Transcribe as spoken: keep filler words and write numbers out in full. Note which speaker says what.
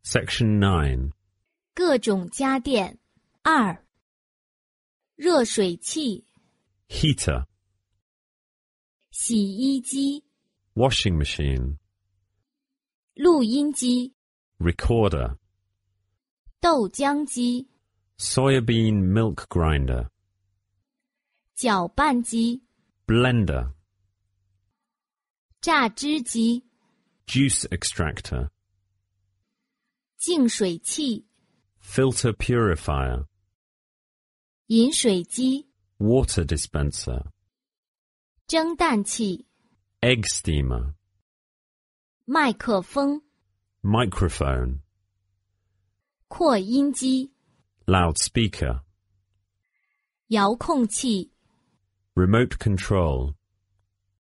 Speaker 1: Section nine.
Speaker 2: 各种家电。二、热水器、
Speaker 1: Heater.
Speaker 2: 洗衣机、
Speaker 1: Washing machine.
Speaker 2: 录音机、
Speaker 1: Recorder.
Speaker 2: 豆浆机、
Speaker 1: Soybean milk grinder.
Speaker 2: 搅拌机、
Speaker 1: Blender.
Speaker 2: 榨汁机、
Speaker 1: Juice extractor.
Speaker 2: 净水器、
Speaker 1: Filter purifier.
Speaker 2: 饮水机、
Speaker 1: Water dispenser.
Speaker 2: 蒸蛋器、
Speaker 1: Egg steamer.
Speaker 2: 麦克风、
Speaker 1: Microphone.
Speaker 2: 扩音机、
Speaker 1: Loudspeaker.
Speaker 2: 遥控器、
Speaker 1: Remote control.